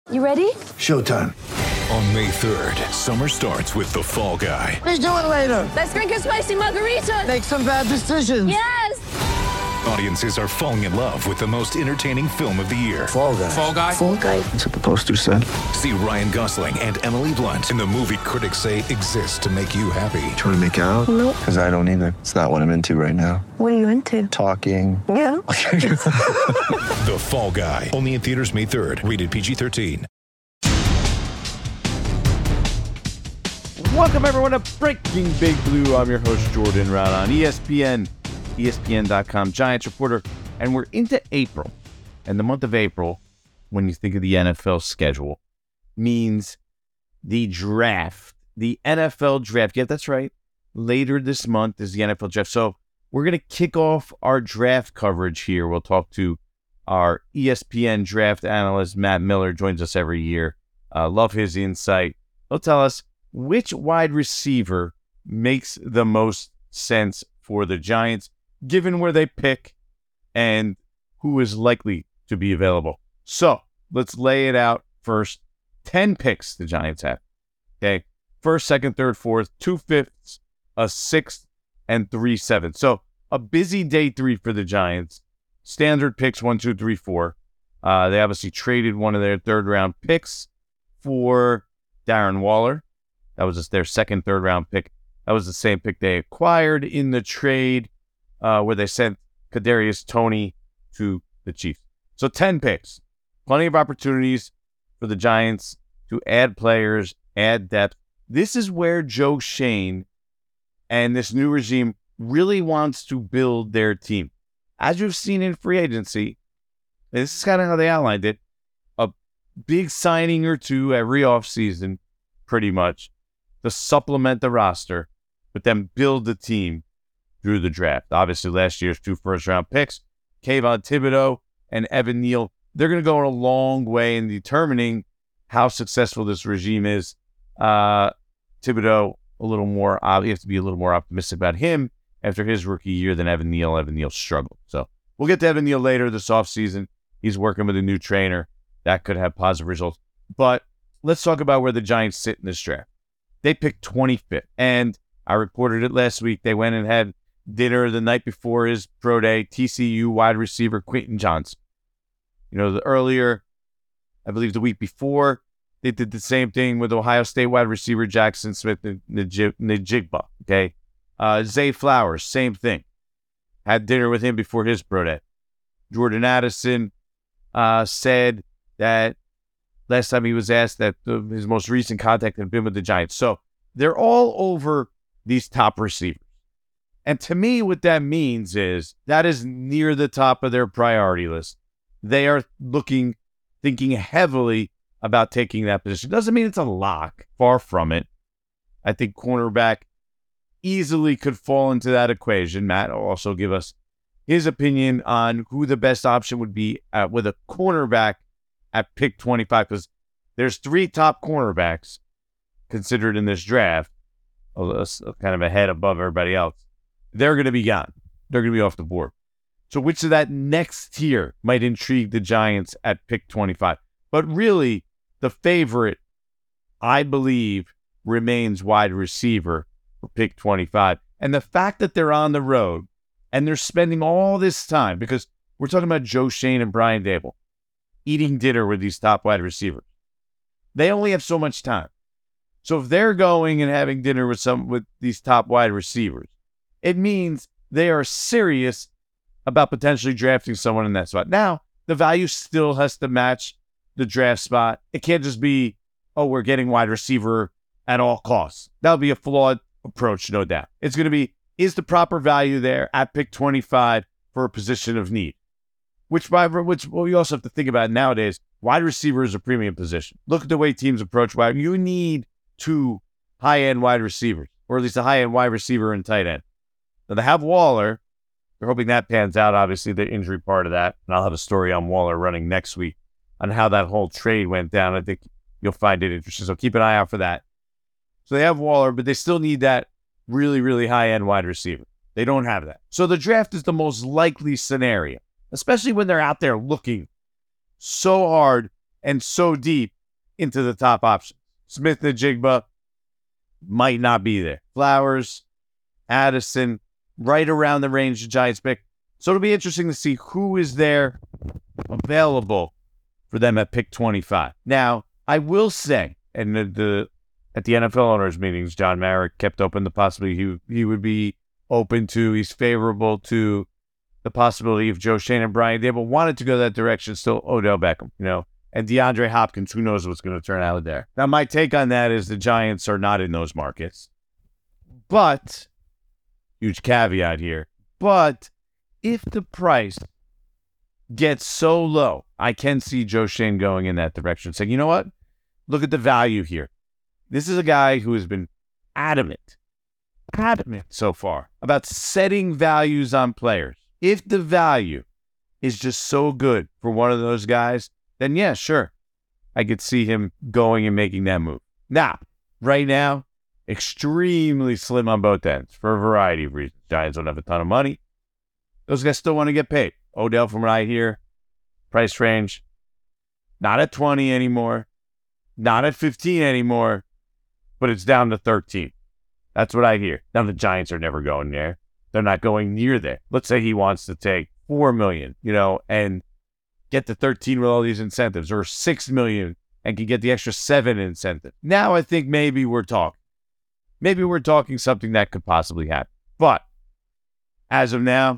You ready? Showtime. On May 3rd, summer starts with The Fall Guy. Let's do it later. Let's drink a spicy margarita. Make some bad decisions. Yes! Audiences are falling in love with the most entertaining film of the year. Fall Guy. Fall Guy? Fall guy. That's what the poster said. See Ryan Gosling and Emily Blunt in the movie critics say exists to make you happy. Trying to make it out? Nope. Because I don't either. It's not what I'm into right now. What are you into? Talking. Yeah. The Fall Guy. Only in theaters May 3rd. Rated PG-13. Welcome, everyone, to Breaking Big Blue. I'm your host, Jordan Rod, on ESPN, ESPN.com, Giants reporter. And we're into April. And the month of April, when you think of the NFL schedule, means the draft, the NFL draft. Yeah, that's right. Later this month is the NFL draft. So we're going to kick off our draft coverage here. We'll talk to our ESPN draft analyst, Matt Miller, joins us every year. Love his insight. He'll tell us which wide receiver makes the most sense for the Giants, given where they pick and who is likely to be available. So let's lay it out first. 10 picks the Giants have. Okay. First, second, third, fourth, 2 fifths, a sixth, and 3 sevenths. So a busy day 3 for the Giants. Standard picks 1, 2, 3, 4. They obviously traded one of their third round picks for Darren Waller. That was just their second, third round pick. That was the same pick they acquired in the trade where they sent Kadarius Toney to the Chiefs. So 10 picks. Plenty of opportunities for the Giants to add players, add depth. This is where Joe Schoen and this new regime really wants to build their team. As you've seen in free agency, this is kind of how they outlined it, a big signing or two every offseason, pretty much, to supplement the roster, but then build the team through the draft. Obviously, last year's 2 first-round picks, Kayvon Thibodeau and Evan Neal, they're going to go a long way in determining how successful this regime is. Thibodeau, a little more, you have to be a little more optimistic about him after his rookie year than Evan Neal. Evan Neal struggled. So we'll get to Evan Neal later this offseason. He's working with a new trainer. That could have positive results. But let's talk about where the Giants sit in this draft. They picked 25th, and I reported it last week. They went and had dinner the night before his pro day, TCU wide receiver Quentin Johnson. You know, the earlier, I believe the week before, they did the same thing with Ohio State wide receiver Jackson Smith Njigba, okay? Zay Flowers, same thing. Had dinner with him before his pro day. Jordan Addison said that last time he was asked that his most recent contact had been with the Giants. So they're all over these top receivers. And to me, what that means is that is near the top of their priority list. They are thinking heavily about taking that position. Doesn't mean it's a lock. Far from it. I think cornerback easily could fall into that equation. Matt will also give us his opinion on who the best option would be with a cornerback at pick 25, because there's 3 top cornerbacks considered in this draft, kind of ahead above everybody else. They're going to be gone. They're going to be off the board. So which of that next tier might intrigue the Giants at pick 25? But really, the favorite, I believe, remains wide receiver for pick 25. And the fact that they're on the road and they're spending all this time, because we're talking about Joe Schoen and Brian Daboll, eating dinner with these top wide receivers. They only have so much time. So if they're going and having dinner with these top wide receivers, it means they are serious about potentially drafting someone in that spot. Now, the value still has to match the draft spot. It can't just be, oh, we're getting wide receiver at all costs. That would be a flawed approach, no doubt. It's going to be, is the proper value there at pick 25 for a position of need? Which we also have to think about nowadays. Wide receiver is a premium position. Look at the way teams approach wide. You need 2 high-end wide receivers, or at least a high-end wide receiver and tight end. Now, they have Waller. They're hoping that pans out, obviously, the injury part of that. And I'll have a story on Waller running next week on how that whole trade went down. I think you'll find it interesting. So keep an eye out for that. So they have Waller, but they still need that really, really high-end wide receiver. They don't have that. So the draft is the most likely scenario, especially when they're out there looking so hard and so deep into the top options. Smith-Njigba might not be there. Flowers, Addison, right around the range the Giants pick. So it'll be interesting to see who is there available for them at pick 25. Now, I will say, and at the NFL owners meetings, John Merrick kept open the possibility he would be open to, he's favorable to the possibility of Joe Shane and Brian Dable wanted to go that direction, still Odell Beckham, and DeAndre Hopkins, who knows what's going to turn out there. Now, my take on that is the Giants are not in those markets. But, huge caveat here, but if the price gets so low, I can see Joe Shane going in that direction, saying, you know what? Look at the value here. This is a guy who has been adamant so far about setting values on players. If the value is just so good for one of those guys, then yeah, sure. I could see him going and making that move. Now, right now, extremely slim on both ends for a variety of reasons. Giants don't have a ton of money. Those guys still want to get paid. Odell, from what I hear, price range, not at 20 anymore, not at 15 anymore, but it's down to 13. That's what I hear. Now, the Giants are never going there. They're not going near there. Let's say he wants to take $4 million, and get to 13 with all these incentives, or $6 million and can get the extra 7 incentive. Now I think maybe we're talking. Maybe we're talking something that could possibly happen. But as of now,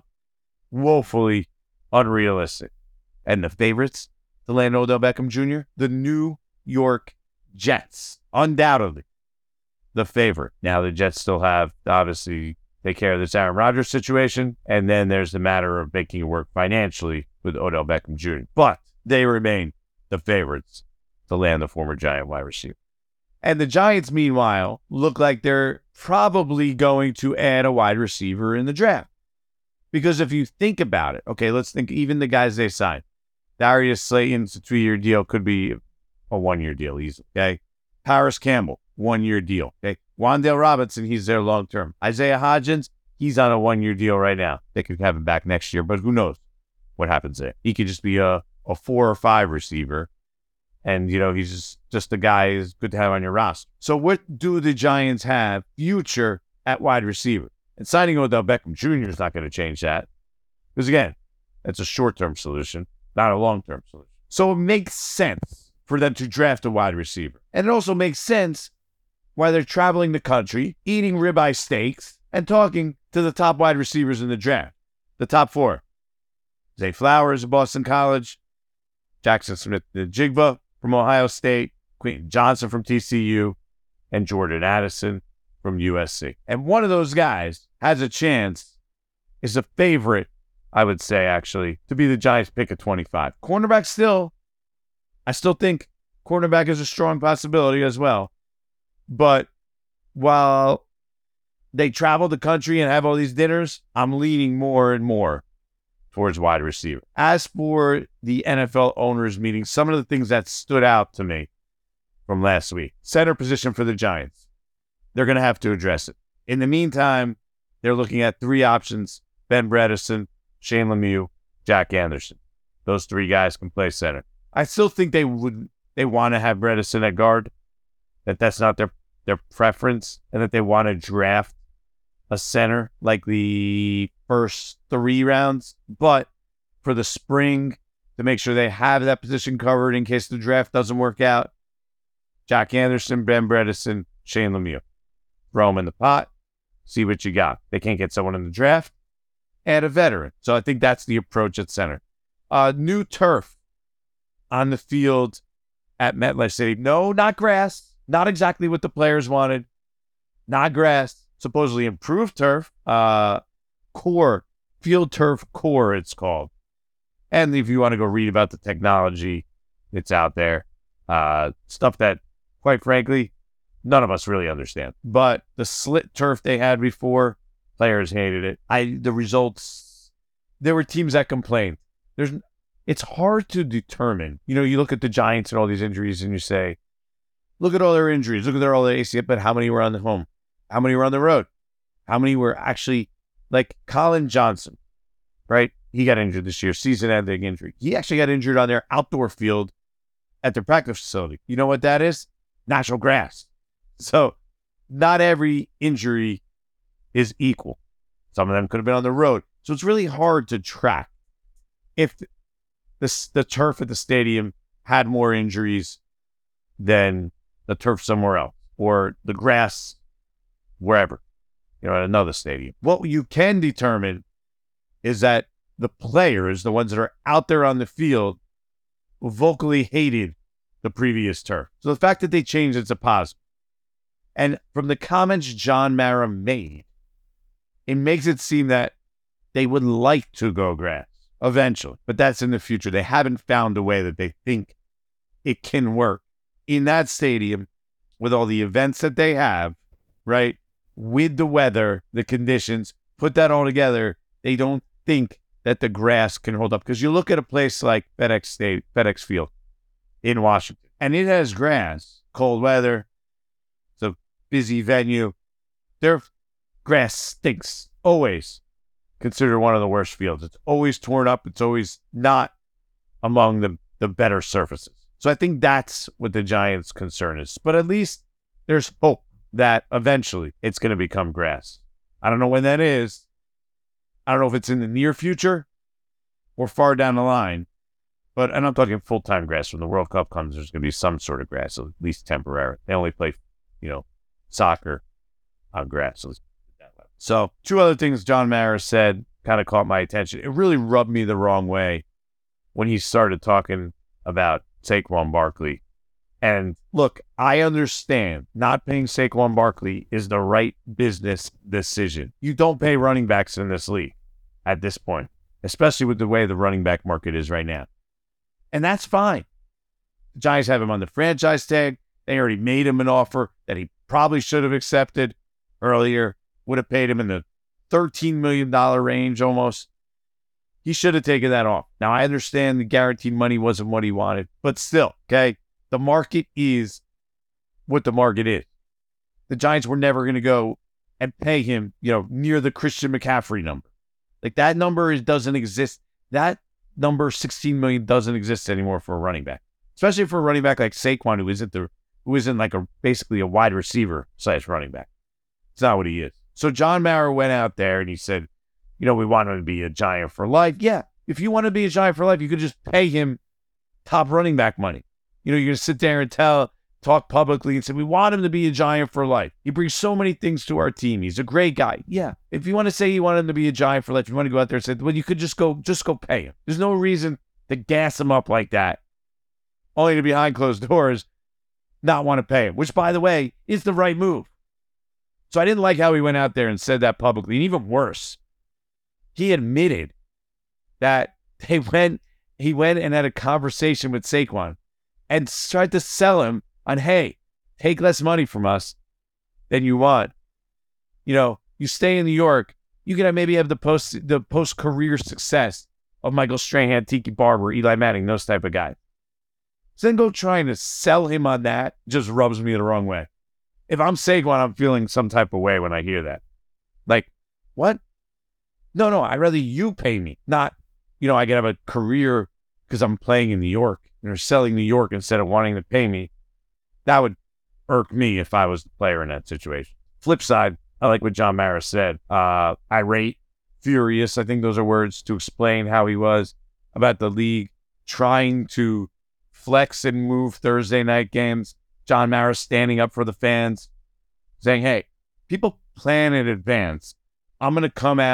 woefully unrealistic. And the favorites to land Odell Beckham Jr., the New York Jets, undoubtedly the favorite. Now the Jets still have, obviously, take care of this Aaron Rodgers situation, and then there's the matter of making it work financially with Odell Beckham Jr. But they remain the favorites to land the former Giant wide receiver. And the Giants, meanwhile, look like they're probably going to add a wide receiver in the draft. Because if you think about it, okay, let's think even the guys they signed. Darius Slayton's a 2-year deal, could be a 1-year deal easily, okay? Paris Campbell, 1-year deal, okay? Wan'Dale Robinson, he's there long-term. Isaiah Hodgins, he's on a 1-year deal right now. They could have him back next year, but who knows what happens there. He could just be a 4 or 5 receiver, and, he's just a guy who's good to have on your roster. So what do the Giants have future at wide receiver? And signing Odell Beckham Jr. is not going to change that. Because, again, that's a short-term solution, not a long-term solution. So it makes sense for them to draft a wide receiver. And it also makes sense why they're traveling the country, eating ribeye steaks, and talking to the top wide receivers in the draft. The top 4. Zay Flowers of Boston College, Jackson Smith-Njigba from Ohio State, Quentin Johnson from TCU, and Jordan Addison from USC. And one of those guys has a chance, is a favorite, I would say, actually, to be the Giants' pick at 25. Cornerback I still think cornerback is a strong possibility as well. But while they travel the country and have all these dinners, I'm leaning more and more towards wide receiver. As for the NFL owners meeting, some of the things that stood out to me from last week. Center position for the Giants. They're going to have to address it. In the meantime, they're looking at 3 options: Ben Bredeson, Shane Lemieux, Jack Anderson. Those 3 guys can play center. I still think they want to have Bredeson at guard, that's not their preference, and that they want to draft a center like the first 3 rounds. But for the spring, to make sure they have that position covered in case the draft doesn't work out, Jack Anderson, Ben Bredeson, Shane Lemieux. Throw them in the pot, see what you got. They can't get someone in the draft, add a veteran. So I think that's the approach at center. New turf on the field at MetLife Stadium. No, not grass. Not exactly what the players wanted. Not grass. Supposedly improved turf. Core. Field turf core, it's called. And if you want to go read about the technology, it's out there. Stuff that, quite frankly, none of us really understand. But the slit turf they had before, players hated it. The results, there were teams that complained. It's hard to determine. You look at the Giants and all these injuries and you say, look at all their injuries. Look at all their ACL, but how many were on the home? How many were on the road? How many were actually, like Colin Johnson, right? He got injured this year, season-ending injury. He actually got injured on their outdoor field at their practice facility. You know what that is? Natural grass. So not every injury is equal. Some of them could have been on the road. So it's really hard to track if the turf at the stadium had more injuries than the turf somewhere else or the grass wherever, at another stadium. What you can determine is that the players, the ones that are out there on the field, vocally hated the previous turf. So the fact that they changed it's a positive. And from the comments John Mara made, it makes it seem that they would like to go grass eventually, but that's in the future. They haven't found a way that they think it can work in that stadium with all the events that they have, right? With the weather, the conditions, put that all together, they don't think that the grass can hold up. Because you look at a place like FedEx Field in Washington, and it has grass, cold weather, it's a busy venue. Their grass stinks, always considered one of the worst fields. It's always torn up. It's always not among the better surfaces. So I think that's what the Giants' concern is. But at least there's hope that eventually it's going to become grass. I don't know when that is. I don't know if it's in the near future or far down the line. And I'm talking full-time grass. When the World Cup comes, there's going to be some sort of grass, at least temporary. They only play, soccer on grass. So 2 other things John Mara said kind of caught my attention. It really rubbed me the wrong way when he started talking about Saquon Barkley. And look, I understand not paying Saquon Barkley is the right business decision. You don't pay running backs in this league at this point, especially with the way the running back market is right now. And that's fine. The Giants have him on the franchise tag. They already made him an offer that he probably should have accepted earlier. Would have paid him in the $13 million range almost. He should have taken that off. Now, I understand the guaranteed money wasn't what he wanted, but still, okay? The market is what the market is. The Giants were never going to go and pay him, near the Christian McCaffrey number. Like that number doesn't exist. That number, $16 million, doesn't exist anymore for a running back, especially for a running back like Saquon, who isn't like basically a wide receiver / running back. It's not what he is. So John Mara went out there and he said, we want him to be a Giant for life. Yeah, if you want to be a Giant for life, you could just pay him top running back money. You're going to sit there and talk publicly and say, we want him to be a Giant for life. He brings so many things to our team. He's a great guy. Yeah, if you want to say you want him to be a Giant for life, you want to go out there and say, well, you could just go pay him. There's no reason to gas him up like that, only to behind closed doors not want to pay him, which, by the way, is the right move. So I didn't like how he went out there and said that publicly. And even worse, he admitted that he went and had a conversation with Saquon and tried to sell him on, hey, take less money from us than you want. You stay in New York, you can maybe have the post-career success of Michael Strahan, Tiki Barber, Eli Manning, those type of guys. So then go trying to sell him on that just rubs me the wrong way. If I'm Saquon, I'm feeling some type of way when I hear that. Like, what? No, I'd rather you pay me, not, I can have a career because I'm playing in New York and selling New York instead of wanting to pay me. That would irk me if I was the player in that situation. Flip side, I like what John Mara said. Irate, furious, I think those are words to explain how he was about the league trying to flex and move Thursday night games. John Mara standing up for the fans, saying, hey, people plan in advance. I'm going to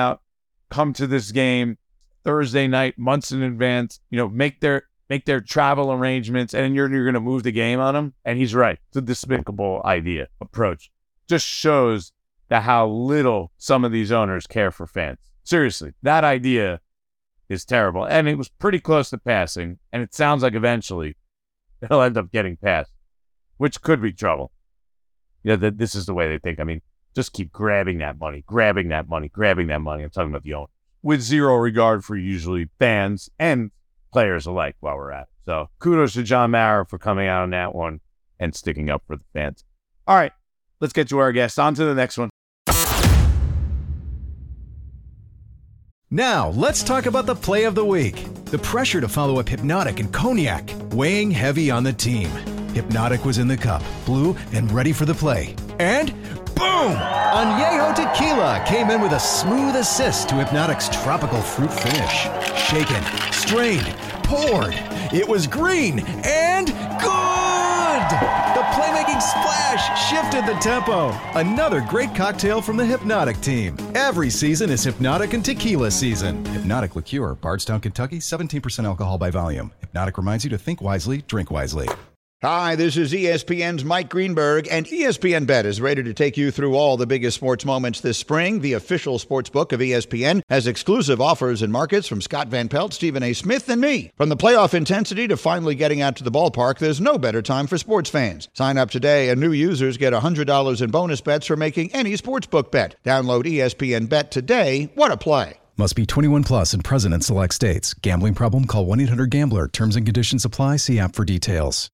come to this game Thursday night, months in advance, make their travel arrangements, and you're going to move the game on them. And he's right. It's a despicable approach. Just shows that how little some of these owners care for fans. Seriously, that idea is terrible. And it was pretty close to passing. And it sounds like eventually it'll end up getting passed, which could be trouble. That this is the way they think. I mean, just keep grabbing that money. I'm talking about the owner. With zero regard for usually fans and players alike while we're at it. So kudos to John Mara for coming out on that one and sticking up for the fans. All right, let's get to our guest. On to the next one. Now, let's talk about the play of the week. The pressure to follow up Hypnotic and Cognac, weighing heavy on the team. Hypnotic was in the cup, blue, and ready for the play. And boom! Añejo Tequila came in with a smooth assist to Hypnotic's tropical fruit finish. Shaken, strained, poured. It was green and good! The playmaking splash shifted the tempo. Another great cocktail from the Hypnotic team. Every season is Hypnotic and Tequila season. Hypnotic Liqueur, Bardstown, Kentucky, 17% alcohol by volume. Hypnotic reminds you to think wisely, drink wisely. Hi, this is ESPN's Mike Greenberg, and ESPN Bet is ready to take you through all the biggest sports moments this spring. The official sports book of ESPN has exclusive offers and markets from Scott Van Pelt, Stephen A. Smith, and me. From the playoff intensity to finally getting out to the ballpark, there's no better time for sports fans. Sign up today, and new users get $100 in bonus bets for making any sportsbook bet. Download ESPN Bet today. What a play. Must be 21 plus and present in select states. Gambling problem? Call 1-800-GAMBLER. Terms and conditions apply. See app for details.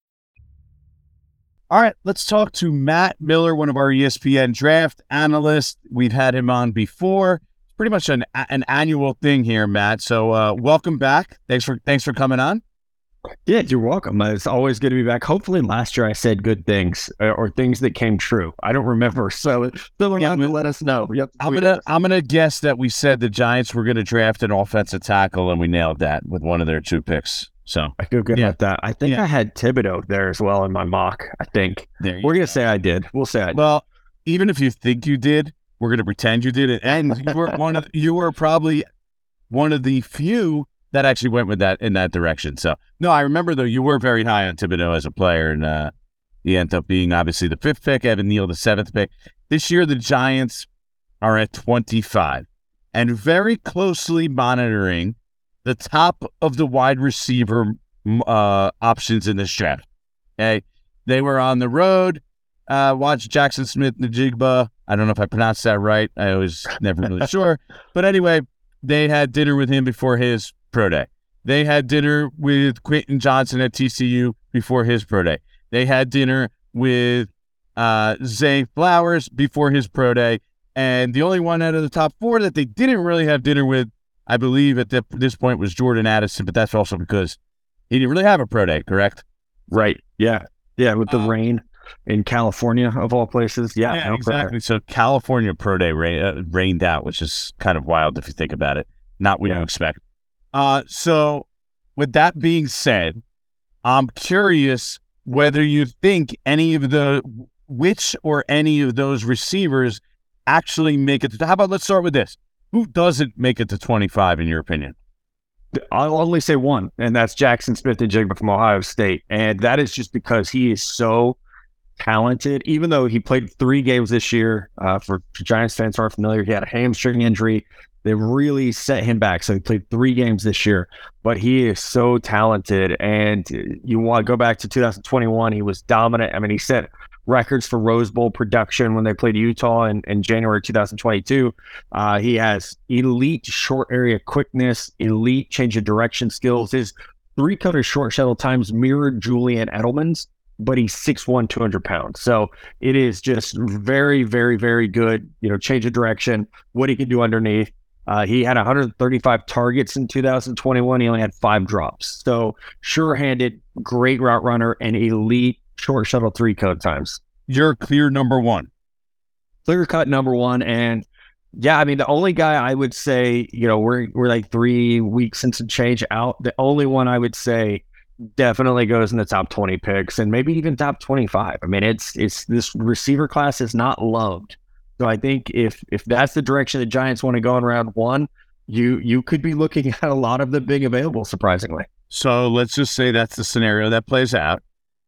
All right, let's talk to Matt Miller, one of our ESPN draft analysts. We've had him on before. It's pretty much an annual thing here, Matt. So welcome back. Thanks for coming on. Yeah, you're welcome. It's always good to be back. Hopefully last year I said good things or things that came true. I don't remember. So let us know. I'm gonna guess that we said the Giants were gonna draft an offensive tackle, and we nailed that with one of their 2 picks. So I feel good about that. I think I had Thibodeau there as well in my mock. I think we're going to say I did. We'll say I did. Well, even if you think you did, we're going to pretend you did it. And you were probably one of the few that actually went with that in that direction. So no, I remember though you were very high on Thibodeau as a player, and he ended up being obviously the 5th pick. Evan Neal the 7th pick. This year the Giants are at 25 and very closely monitoring the top of the wide receiver options in this draft. Okay, they were on the road. Watched Jackson Smith-Njigba. I don't know if I pronounced that right. I was never really sure. But anyway, they had dinner with him before his pro day. They had dinner with Quentin Johnson at TCU before his pro day. They had dinner with Zay Flowers before his pro day. And the only one out of the top 4 that they didn't really have dinner with, I believe at this point, was Jordan Addison, but that's also because he didn't really have a pro day, correct? Right. Yeah. Yeah, with the rain in California, of all places. Yeah, exactly. So California pro day rained out, which is kind of wild if you think about it. Not what you expect. So with that being said, I'm curious whether you think which or any of those receivers actually make it. How about let's start with this. Who doesn't make it to 25 in your opinion? I'll only say one, and that's Jackson Smith-Njigba from Ohio State. And that is just because he is so talented. Even though he played 3 games this year, for Giants fans who aren't familiar, he had a hamstring injury. They really set him back. So he played 3 games this year, but he is so talented. And you want to go back to 2021, he was dominant. I mean, he set records for Rose Bowl production when they played Utah in January 2022. He has elite short area quickness, elite change of direction skills. His 3-cutter short shuttle times mirrored Julian Edelman's, but he's 6'1", 200 pounds. So it is just very, very, very good, change of direction, what he can do underneath. He had 135 targets in 2021. He only had 5 drops. So sure-handed, great route runner, and elite short shuttle 3-code times. You're clear number 1. Clear cut number 1. And yeah, I mean, the only guy I would say, we're like 3 weeks and some change out. The only one I would say definitely goes in the top 20 picks and maybe even top 25. I mean, it's this receiver class is not loved. So I think if that's the direction the Giants want to go in round 1, you could be looking at a lot of the big available, surprisingly. So let's just say that's the scenario that plays out.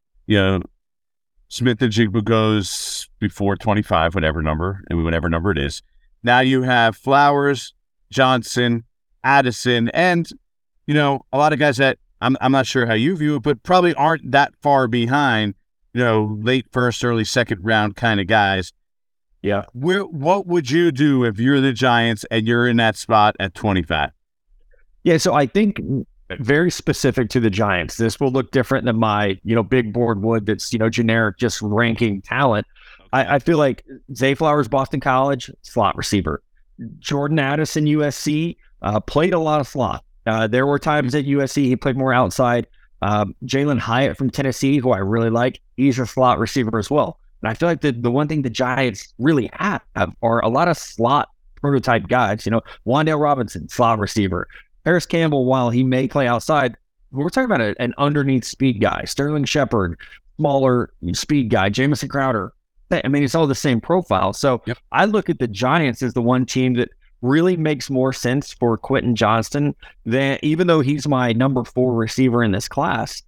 Smith-Njigba goes before 25, whatever number it is. Now you have Flowers, Johnson, Addison, and, a lot of guys that I'm not sure how you view it, but probably aren't that far behind, late first, early second round kind of guys. Yeah. What would you do if you're the Giants and you're in that spot at 25? Yeah, so I think very specific to the Giants. This will look different than my, big board would that's, generic, just ranking talent. I feel like Zay Flowers, Boston College, slot receiver. Jordan Addison, USC, played a lot of slot. There were times at USC he played more outside. Jalen Hyatt from Tennessee, who I really like, he's a slot receiver as well. And I feel like the one thing the Giants really have are a lot of slot prototype guys. Wan'Dale Robinson, slot receiver. Paris Campbell, while he may play outside, we're talking about an underneath speed guy. Sterling Shepard, smaller speed guy. Jamison Crowder. I mean, it's all the same profile. So I look at the Giants as the one team that really makes more sense for Quentin Johnston than, even though he's my number 4 receiver in this class,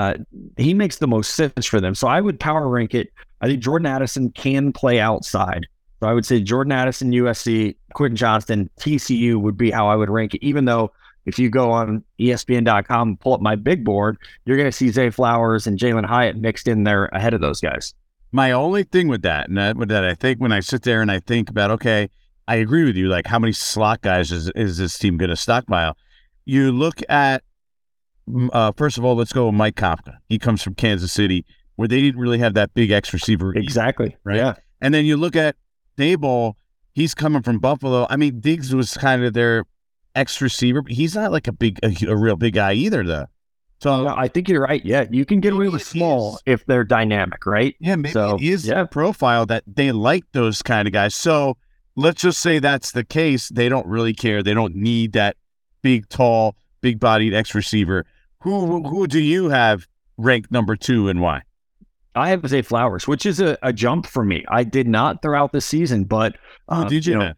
he makes the most sense for them. So I would power rank it. I think Jordan Addison can play outside. So I would say Jordan Addison, USC, Quentin Johnston, TCU would be how I would rank it, even though if you go on ESPN.com and pull up my big board, you're going to see Zay Flowers and Jalen Hyatt mixed in there ahead of those guys. My only thing with that, I think when I sit there and I think about, okay, I agree with you, like how many slot guys is this team going to stockpile? You look at, first of all, let's go with Mike Kafka. He comes from Kansas City, where they didn't really have that big X receiver. Exactly. Right? Yeah. And then you look at Daboll, he's coming from Buffalo. I mean, Diggs was kind of their X receiver, but he's not like a real big guy either, though. So I think you're right. Yeah, you can get away with small if they're dynamic, right? Yeah, maybe it is a profile that they like those kind of guys. So let's just say that's the case. They don't really care. They don't need that big, tall, big-bodied X receiver. Who do you have ranked number 2 and why? I have Zay Flowers, which is a jump for me. I did not throughout the season, but did you?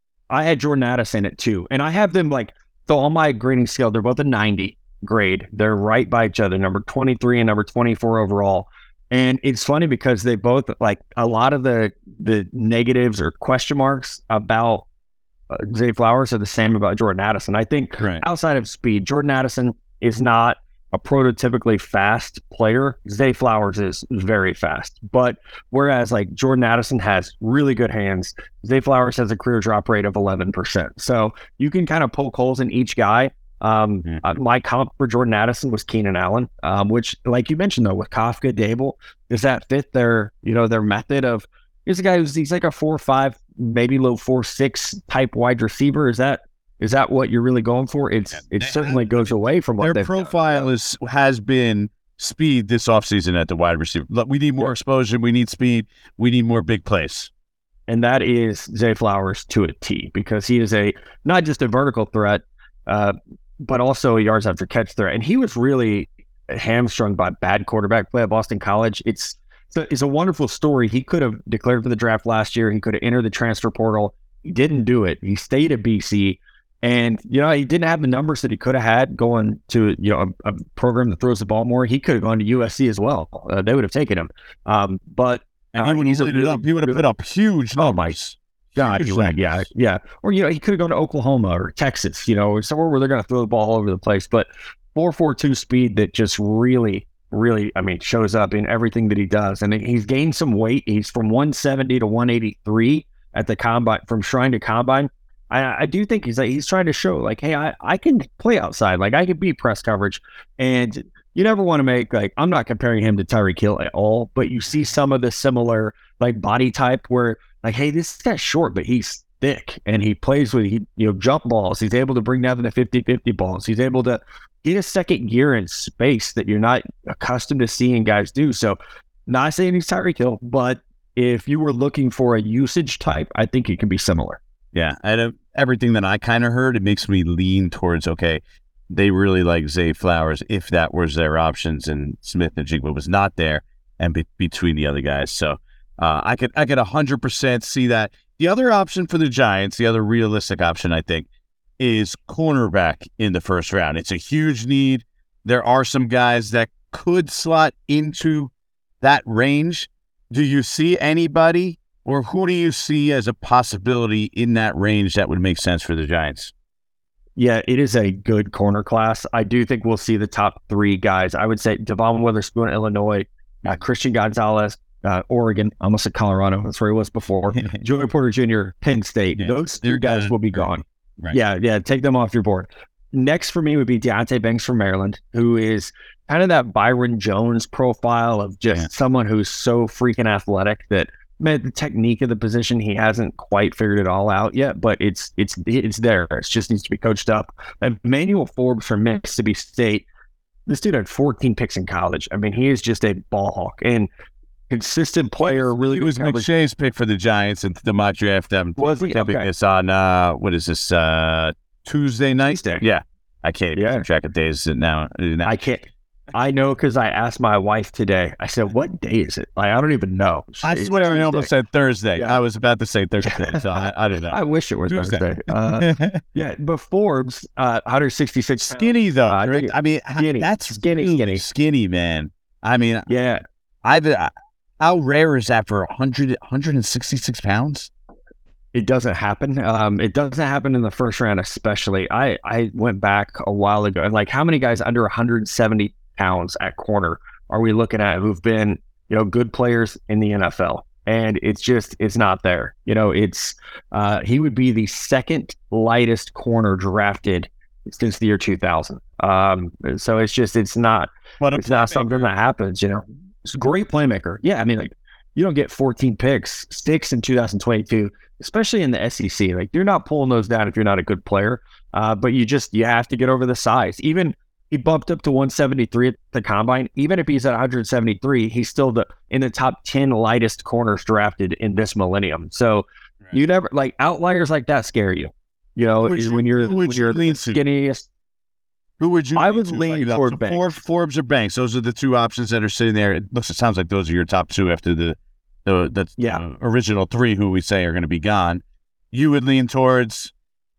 I had Jordan Addison at 2, and I have them so on my grading scale, they're both a 90 grade. They're right by each other, number 23 and number 24 overall. And it's funny because they both, a lot of the negatives or question marks about Zay Flowers are the same about Jordan Addison. I think outside of speed, Jordan Addison is not a prototypically fast player. Zay Flowers is very fast. But whereas Jordan Addison has really good hands, Zay Flowers has a career drop rate of 11%. So you can kind of poke holes in each guy. My comp for Jordan Addison was Keenan Allen, which, like you mentioned, though, with Kafka, Daboll, does that fit their method of, he's a guy he's like a 4.5, maybe low 4.6 type wide receiver. Is that what you're really going for? It certainly goes away from what their profile has been speed this offseason at the wide receiver. Look, we need more exposure. We need speed. We need more big plays. And that is Zay Flowers to a T, because he is not just a vertical threat, but also a yards after catch threat. And he was really hamstrung by bad quarterback play at Boston College. It's a wonderful story. He could have declared for the draft last year. He could have entered the transfer portal. He didn't do it. He stayed at BC. And, he didn't have the numbers that he could have had going to, a program that throws the ball more. He could have gone to USC as well. They would have taken him. But he would have put up huge numbers. Oh, my God. Yeah. Or, he could have gone to Oklahoma or Texas, somewhere where they're going to throw the ball all over the place. But 4.42 speed that just really, shows up in everything that he does. And he's gained some weight. He's from 170 to 183 at the combine, from Shrine to combine. I do think he's trying to show, hey, I can play outside. I can be press coverage. And you never want to make, I'm not comparing him to Tyreek Hill at all, but you see some of the similar, body type where, hey, this guy's short, but he's thick. And he plays with, jump balls. He's able to bring down the 50-50 balls. He's able to get a second gear in space that you're not accustomed to seeing guys do. So, not saying he's Tyreek Hill, but if you were looking for a usage type, I think it can be similar. Yeah, out of everything that I kind of heard, it makes me lean towards, okay, they really like Zay Flowers if that was their options and Smith-Njigba was not there and between the other guys. So I could 100% see that. The other option for the Giants, the other realistic option, I think, is cornerback in the first round. It's a huge need. There are some guys that could slot into that range. Do you see anybody? Or who do you see as a possibility in that range that would make sense for the Giants? Yeah, it is a good corner class. I do think we'll see the top 3 guys. I would say Devon Witherspoon, Illinois, Christian Gonzalez, Oregon, almost at Colorado. That's where he was before. Joey Porter Jr., Penn State. Yeah, those 2 guys will be gone. Right. Yeah, take them off your board. Next for me would be Deonte Banks from Maryland, who is kind of that Byron Jones profile of just someone who's so freaking athletic that man, the technique of the position, he hasn't quite figured it all out yet, but it's there. It just needs to be coached up. Emmanuel Forbes from Mississippi State, this dude had 14 picks in college. I mean, he is just a ball hawk and consistent player. Really, it was McShay's pick for the Giants and the mock draft. Was he? Okay. This on what is this Tuesday night? Tuesday. Yeah, I can't keep track of days now. I can't. I know because I asked my wife today. I said, "What day is it?" Like, I don't even know. I swear I almost said Thursday. Yeah. I was about to say Thursday, so I don't know. I wish it was Thursday. Yeah, but Forbes, 166 skinny though. I mean, skinny. That's skinny, man. I mean, yeah. How rare is that for 166 pounds? It doesn't happen. It doesn't happen in the first round, especially. I went back a while ago, and like, how many guys under 170 pounds at corner are we looking at who've been, good players in the NFL? And it's not there. He would be the second lightest corner drafted since the year 2000. So it's not something that happens. It's a great playmaker. Yeah, I mean, like, you don't get 14 picks, 6 in 2022, especially in the SEC. Like, you're not pulling those down if you're not a good player. But you have to get over the size. Even he bumped up to 173 at the combine. Even if he's at 173, he's still in the top 10 lightest corners drafted in this millennium. So you never, like, outliers like that scare you. When you're the skinniest. Who would you? I would lean toward Banks. Forbes or Banks. Those are the two options that are sitting there. It sounds like those are your top two after the original three who we say are going to be gone. You would lean towards.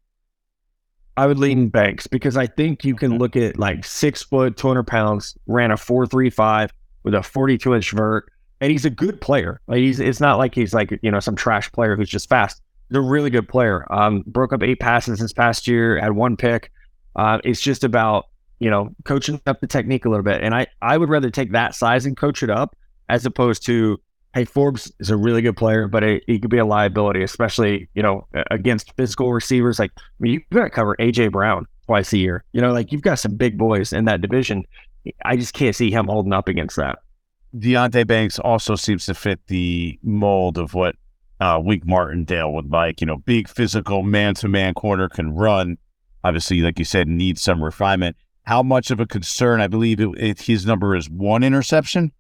I would lean Banks because I think you can look at, like, 6 foot, 200 pounds, ran a 4.35 with a 42-inch vert, and he's a good player. Like, it's not like he's like, some trash player who's just fast. He's a really good player. Broke up 8 passes this past year, had 1 pick. It's just about, coaching up the technique a little bit. And I would rather take that size and coach it up as opposed to, hey, Forbes is a really good player, but he could be a liability, especially, against physical receivers. Like, I mean, you've got to cover A.J. Brown twice a year. Like, you've got some big boys in that division. I just can't see him holding up against that. Deonte Banks also seems to fit the mold of what Wink Martindale would like. Big physical man-to-man corner, can run. Obviously, like you said, needs some refinement. How much of a concern? I believe his number is 1 interception.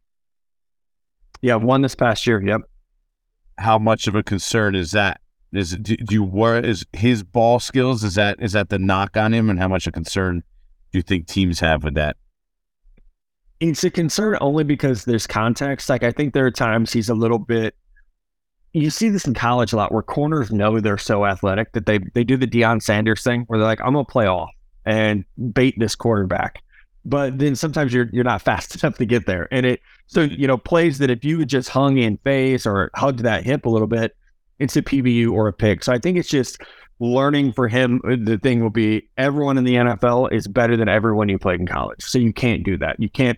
Yeah, 1 this past year. Yep. How much of a concern is that? Is his ball skills? Is that the knock on him? And how much of a concern do you think teams have with that? It's a concern only because there's context. Like, I think there are times he's a little bit. You see this in college a lot where corners know they're so athletic that they do the Deion Sanders thing where they're like, I'm going to play off and bait this quarterback. But then sometimes you're not fast enough to get there. And plays that if you had just hung in face or hugged that hip a little bit, it's a PBU or a pick. So I think it's just learning for him. The thing will be everyone in the NFL is better than everyone you played in college. So you can't do that. You can't,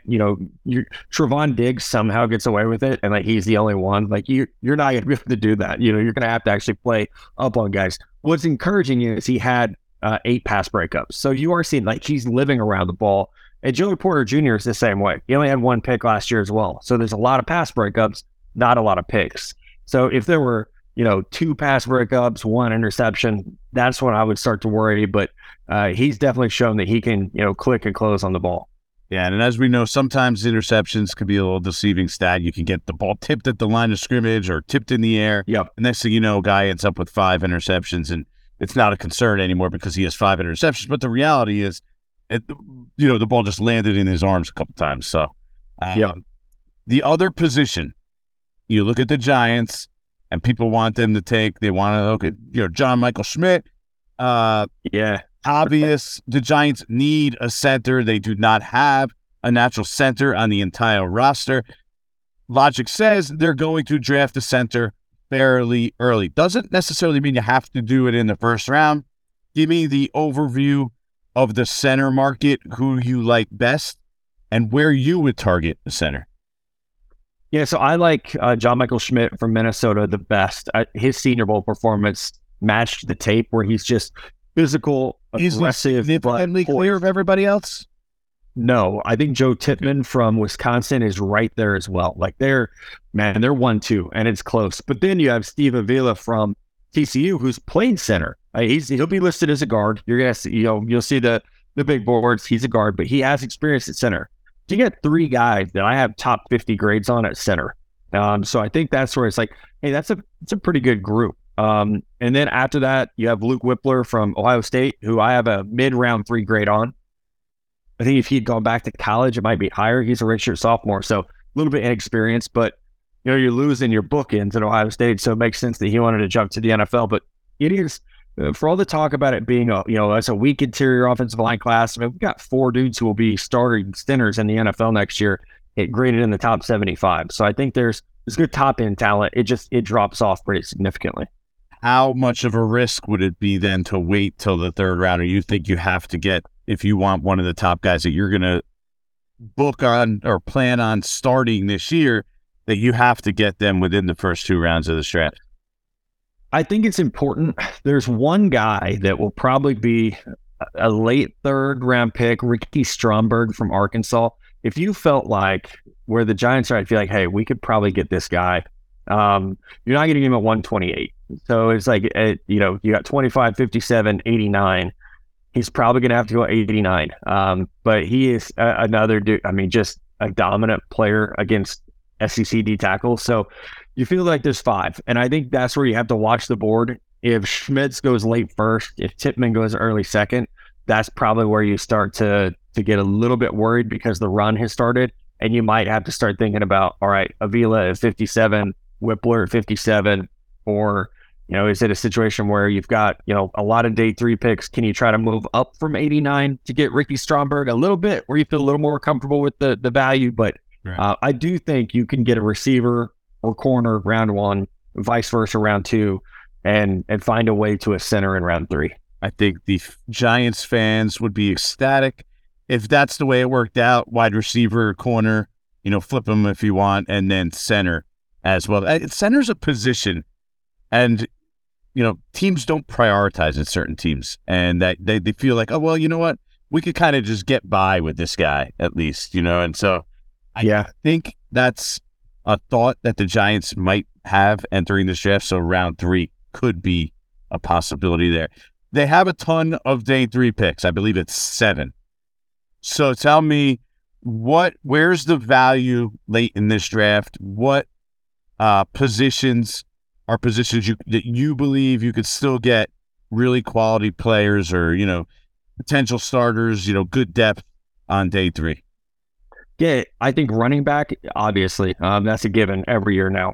Trevon Diggs somehow gets away with it and like he's the only one. Like you're not going to be able to do that. You're going to have to actually play up on guys. What's encouraging is he had 8 pass breakups. So you are seeing like he's living around the ball. And Joey Porter Jr. is the same way. He only had 1 pick last year as well. So there's a lot of pass breakups, not a lot of picks. So if there were, 2 pass breakups, 1 interception, that's when I would start to worry. But he's definitely shown that he can, click and close on the ball. Yeah, and as we know, sometimes interceptions can be a little deceiving stat. You can get the ball tipped at the line of scrimmage or tipped in the air. Yep. And next thing you know, a guy ends up with 5 interceptions, and it's not a concern anymore because he has 5 interceptions. But the reality is, the ball just landed in his arms a couple times. So, the other position, you look at the Giants, and people want them to take. They want to look at John Michael Schmidt. Obvious. The Giants need a center. They do not have a natural center on the entire roster. Logic says they're going to draft a center fairly early. Doesn't necessarily mean you have to do it in the first round. Give me the overview of the center market, who you like best, and where you would target the center. Yeah, so I like John Michael Schmidt from Minnesota the best. His Senior Bowl performance matched the tape where he's just physical, aggressive. He's significantly clear of everybody else? No, I think Joe Tippmann from Wisconsin is right there as well. Like they're 1-2 and it's close. But then you have Steve Avila from TCU who's playing center. He'll be listed as a guard. You're gonna see, you'll see the big boards. He's a guard, but he has experience at center. You get 3 guys that I have top 50 grades on at center. So I think that's where it's like, hey, it's a pretty good group. And then after that, you have Luke Whippler from Ohio State, who I have a mid-round 3 grade on. I think if he'd gone back to college, it might be higher. He's a redshirt sophomore, so a little bit inexperienced, but you're losing your bookends at Ohio State, so it makes sense that he wanted to jump to the NFL. But it is, for all the talk about it being as a weak interior offensive line class, I mean, we've got 4 dudes who will be starting centers in the NFL next year, graded in the top 75. So I think there's good top end talent. It drops off pretty significantly. How much of a risk would it be then to wait till the 3rd round, or you think you have to get, if you want one of the top guys that you're going to book on or plan on starting this year, that you have to get them within the first 2 rounds of the draft? I think it's important. There's one guy that will probably be a late 3rd round pick, Ricky Stromberg from Arkansas. If you felt like where the Giants are, I'd feel like, hey, we could probably get this guy. You're not getting him at 128. So it's like, you got 25, 57, 89. He's probably going to have to go 89. But he is another dude. I mean, just a dominant player against SEC D tackles. So you feel like there's 5. And I think that's where you have to watch the board. If Schmitz goes late 1st, if Tippmann goes early 2nd, that's probably where you start to get a little bit worried because the run has started. And you might have to start thinking about, all right, Avila at 57, Whippler at 57, or is it a situation where you've got, a lot of day 3 picks? Can you try to move up from 89 to get Ricky Stromberg a little bit where you feel a little more comfortable with the value? But right. I do think you can get a receiver or corner round 1, vice versa round 2, and find a way to a center in round 3. I think the Giants fans would be ecstatic if that's the way it worked out. Wide receiver, corner, flip them if you want, and then center as well. Center's a position, and teams don't prioritize in certain teams, and that they feel like, oh, well, you know what? We could kind of just get by with this guy at least, and so I think that's a thought that the Giants might have entering this draft. So round 3 could be a possibility there. They have a ton of day 3 picks. I believe it's 7. So tell me, where's the value late in this draft? What positions are positions that you believe you could still get really quality players or, potential starters, good depth on day 3? Yeah, I think running back, obviously, that's a given every year now.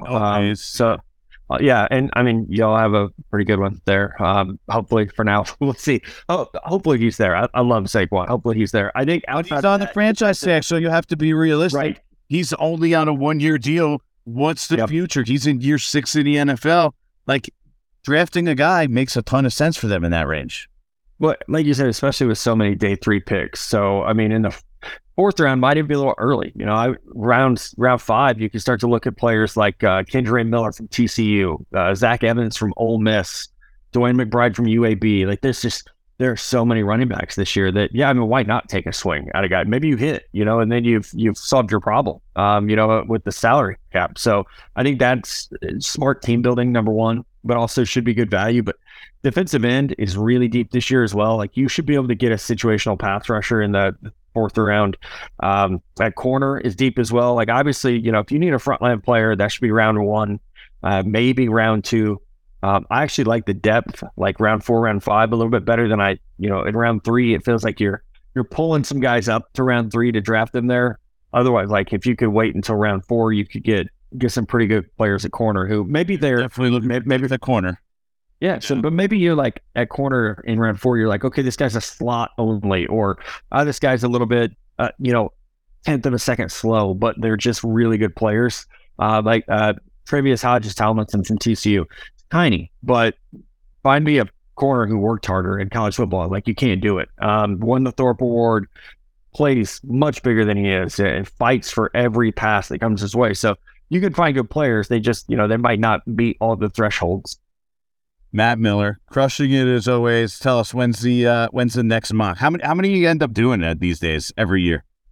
And I mean, y'all have a pretty good one there. Hopefully for now, we'll see. Hopefully he's there. I love Saquon. Hopefully he's there. I think he's on the franchise tag, so you have to be realistic. Right. He's only on a 1-year deal. What's the future? He's in year 6 in the NFL. Like, drafting a guy makes a ton of sense for them in that range. Well, like you said, especially with so many day 3 picks. So, I mean, in the 4th round might even be a little early. Round 5, you can start to look at players like Kendre Miller from TCU, Zach Evans from Ole Miss, Dwayne McBride from UAB. Like, there are so many running backs this year that, why not take a swing at a guy? Maybe you hit, and then you've solved your problem, with the salary cap. So I think that's smart team building, number 1, but also should be good value. But defensive end is really deep this year as well. Like, you should be able to get a situational pass rusher in the 4th round. That corner is deep as well. Like, obviously, if you need a frontline player, that should be round 1, maybe round 2. I actually like the depth, like round 4, round 5, a little bit better than in round 3. It feels like you're pulling some guys up to round 3 to draft them there. Otherwise, like, if you could wait until round 4, you could get some pretty good players at corner who maybe they're definitely looking maybe the corner. Yeah. So, but maybe you're like at corner in round 4, you're like, okay, this guy's a slot only, or this guy's a little bit, 10th of a second slow, but they're just really good players. Like Travius Hodges-Tomlinson from TCU. Tiny, but find me a corner who worked harder in college football. Like, you can't do it. Won the Thorpe Award, plays much bigger than he is, and fights for every pass that comes his way. So you can find good players. They just, they might not beat all the thresholds. Matt Miller, crushing it as always. Tell us, when's the next mock? How many you end up doing these days every year?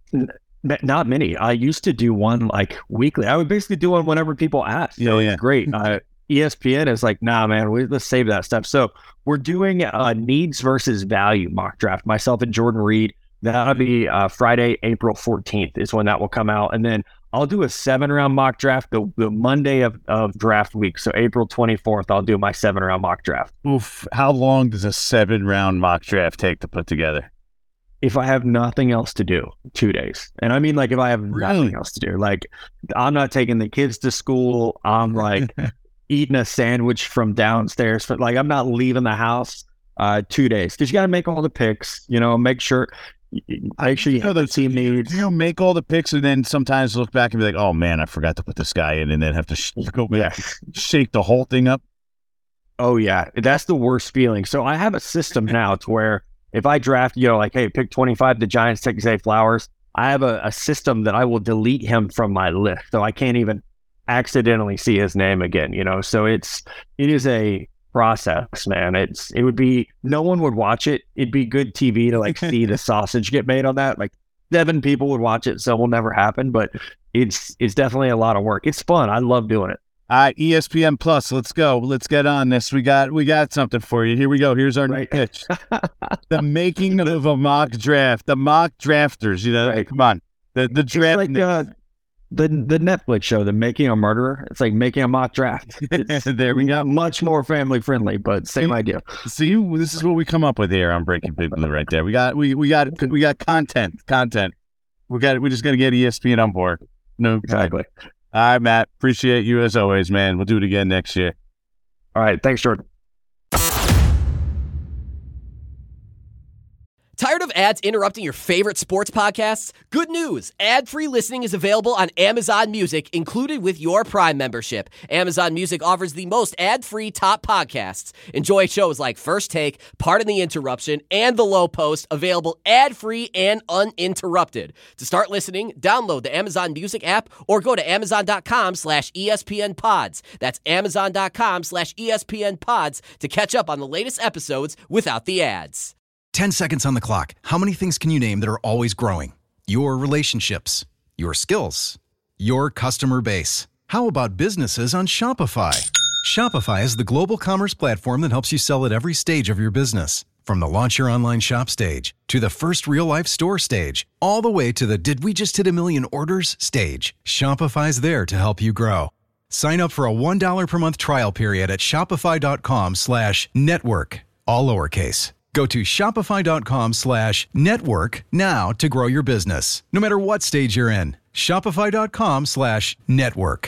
Not many. I used to do one like weekly. I would basically do one whenever people asked. Yeah. Great. ESPN is like, nah, man, let's save that stuff. So we're doing a needs versus value mock draft. Myself and Jordan Reed. That'll be Friday, April 14th is when that will come out. And then I'll do a 7-round mock draft the Monday of draft week. So April 24th, I'll do my 7-round mock draft. Oof. How long does a 7-round mock draft take to put together? If I have nothing else to do, 2 days. And I mean, like, if I have nothing else to do, like, I'm not taking the kids to school. I'm like eating a sandwich from downstairs. But like, I'm not leaving the house 2 days. Because you got to make all the picks, make sure you have the team needs. Make all the picks and then sometimes look back and be like, oh man, I forgot to put this guy in, and then have to go back, shake the whole thing up. Oh yeah. That's the worst feeling. So I have a system now to where if I draft, like, hey, pick 25, the Giants take Zay Flowers, I have a system that I will delete him from my list. So I can't even accidentally see his name again, So it is a process, man. It would be, no one would watch it. It'd be good TV to like see the sausage get made on that. Like 7 people would watch it, so it will never happen, but it's definitely a lot of work. It's fun. I love doing it. All right, ESPN Plus, let's go. Let's get on this. We got something for you. Here we go. Here's our new pitch. The making of a mock draft. The mock drafters, right. Come on. The draft. It's like the Netflix show, The Making a Murderer. It's like making a mock draft. There we go. Much more family friendly, but same idea. See, this is what we come up with here on Breaking Big Blue right there. We got content. We just got to get ESPN on board. No, exactly. All right, Matt. Appreciate you as always, man. We'll do it again next year. All right. Thanks, Jordan. Tired of ads interrupting your favorite sports podcasts? Good news! Ad-free listening is available on Amazon Music, included with your Prime membership. Amazon Music offers the most ad-free top podcasts. Enjoy shows like First Take, Pardon the Interruption, and The Low Post, available ad-free and uninterrupted. To start listening, download the Amazon Music app or go to amazon.com/ESPN Pods. That's amazon.com/ESPN Pods to catch up on the latest episodes without the ads. 10 seconds on the clock. How many things can you name that are always growing? Your relationships, your skills, your customer base. How about businesses on Shopify? Shopify is the global commerce platform that helps you sell at every stage of your business. From the launch your online shop stage, to the first real-life store stage, all the way to the did we just hit a million orders stage. Shopify's there to help you grow. Sign up for a $1 per month trial period at shopify.com/network, all lowercase. Go to shopify.com/network now to grow your business. No matter what stage you're in, shopify.com/network.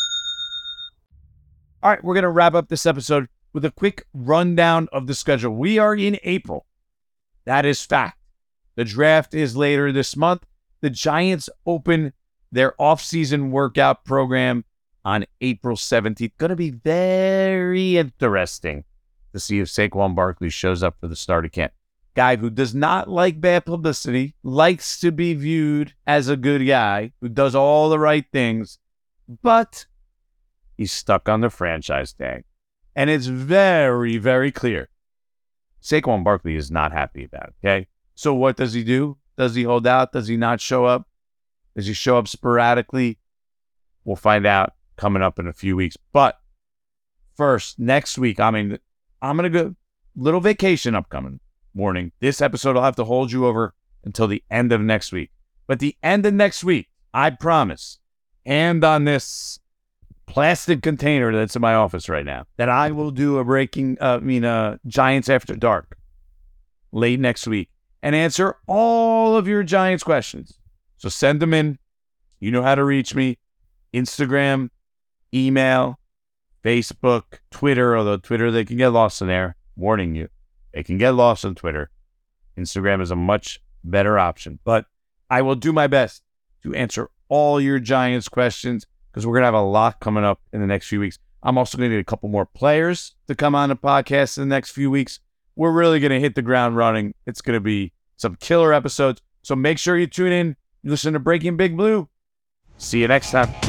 All right, we're going to wrap up this episode with a quick rundown of the schedule. We are in April. That is fact. The draft is later this month. The Giants open their off-season workout program on April 17th. Going to be very interesting to see if Saquon Barkley shows up for the start of camp. Guy who does not like bad publicity, likes to be viewed as a good guy, who does all the right things, but he's stuck on the franchise tag. And it's very, very clear Saquon Barkley is not happy about it, okay? So what does he do? Does he hold out? Does he not show up? Does he show up sporadically? We'll find out coming up in a few weeks. But first, next week, I'm going to go, little vacation upcoming. Warning, this episode will have to hold you over until the end of next week. But the end of next week, I promise, and on this plastic container that's in my office right now, that I will do a Giants After Dark late next week and answer all of your Giants questions. So send them in. You know how to reach me. Instagram, email, Facebook, Twitter, although Twitter, they can get lost in there. Warning you, they can get lost on Twitter. Instagram is a much better option. But I will do my best to answer all your Giants questions because we're going to have a lot coming up in the next few weeks. I'm also going to need a couple more players to come on the podcast in the next few weeks. We're really going to hit the ground running. It's going to be some killer episodes. So make sure you tune in. You listen to Breaking Big Blue. See you next time.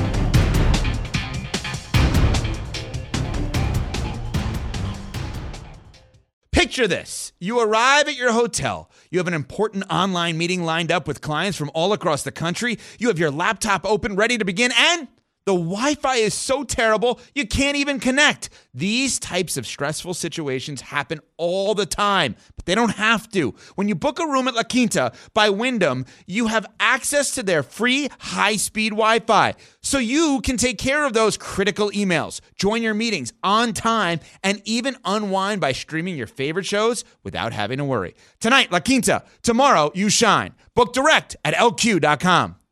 Picture Picture this. You arrive at your hotel. You have an important online meeting lined up with clients from all across the country. You have your laptop open, ready to begin, and the Wi-Fi is so terrible, you can't even connect. These types of stressful situations happen all the time, but they don't have to. When you book a room at La Quinta by Wyndham, you have access to their free high-speed Wi-Fi, so you can take care of those critical emails, join your meetings on time, and even unwind by streaming your favorite shows without having to worry. Tonight, La Quinta. Tomorrow, you shine. Book direct at LQ.com.